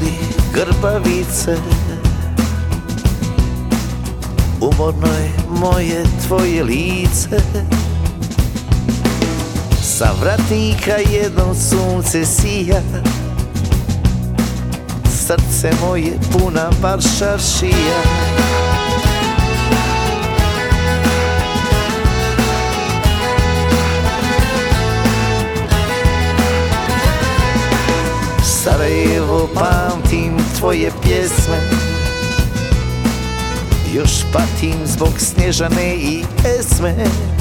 grbavice. Umorno je moje tvoje lice, sa vratnika jednom sunce sija, srce moje puna baršaršija. Sarajevo, pamtim tvoje pjesme, još patim zbog Snježane i Esme.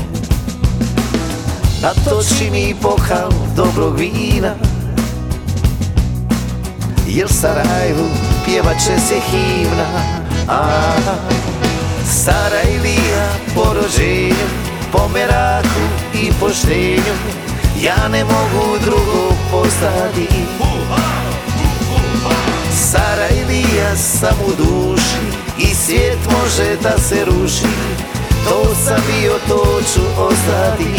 Natoči mi bokal dobrog vina, jer Sarajevu pjevat će se himna. Sarajlija po rođenju, po meraku i poštenju, ja ne mogu drugo postati. Sarajlija sam u duši i svijet može da se ruši, to sam bio, to ću ostati.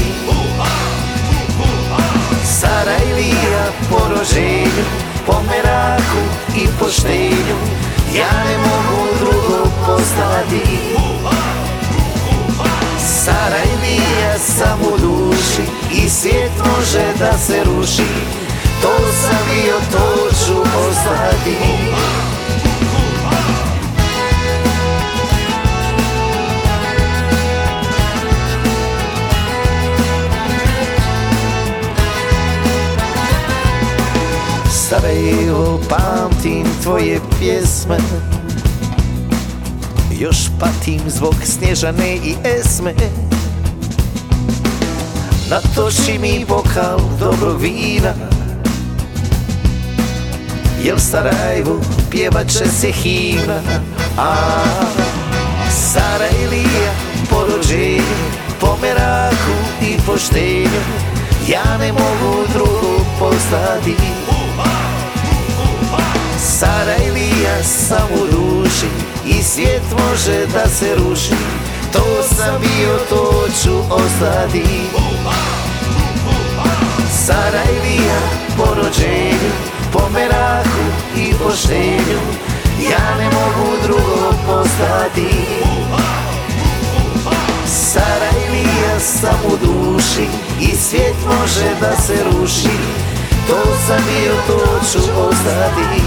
Sarajlija po rođenju, po meraku i poštenju, ja ne mogu drugo postati. Sarajlija sam u duši i svijet može da se ruši, to sam bio, to ću ostati. Sarajevo, pamtim tvoje pjesme, još patim zbog Snježane i Esme. Natoči mi bokal dobrog vina, jer Sarajevu pjevat će se himna. Sarajlija po rođenju, po meraku i poštenju, ja ne mogu drugo postati. Sarajlija sam u duši i svijet može da se ruši, to sam bio, to ću ostati. Sarajlija po rođenju, po meraku i poštenju, ja ne mogu drugo postati. Sarajlija sam u duši i svijet može da se ruši, to sam bio, to ću ostati.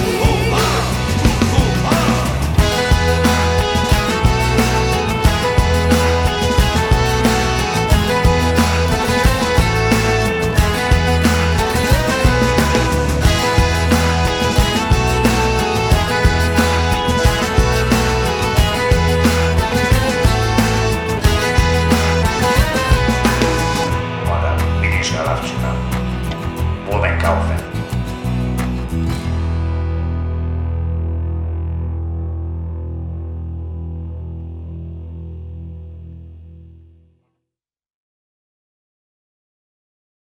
Vidiš ga Lavčina, Bullenkaufen.